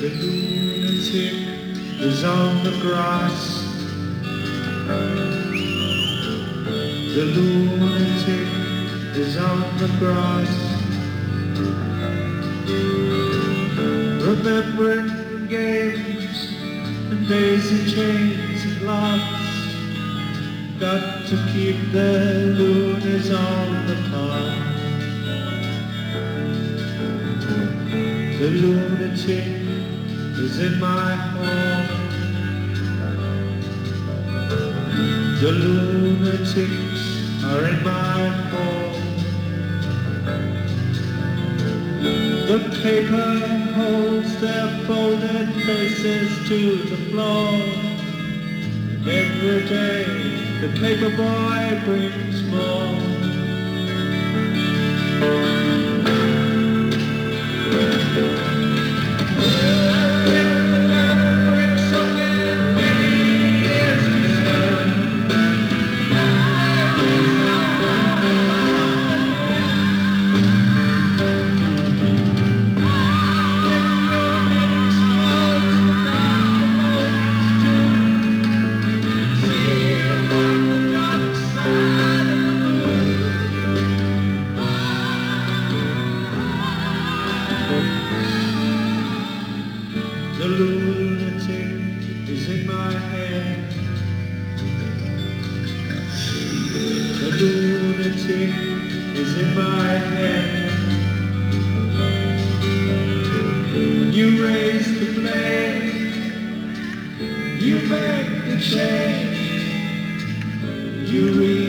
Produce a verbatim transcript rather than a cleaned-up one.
The lunatic is on the grass. The lunatic is on the grass, remembering games and daisy chains and laughs. Got to keep the loonies on the path. The lunatic is in my home. The lunatics are in my home. The paper holds their folded faces to the floor. And every day the paper boy brings more. The lunatic is in my head. The lunatic is in my head. When you raise the blade, you make the change. You read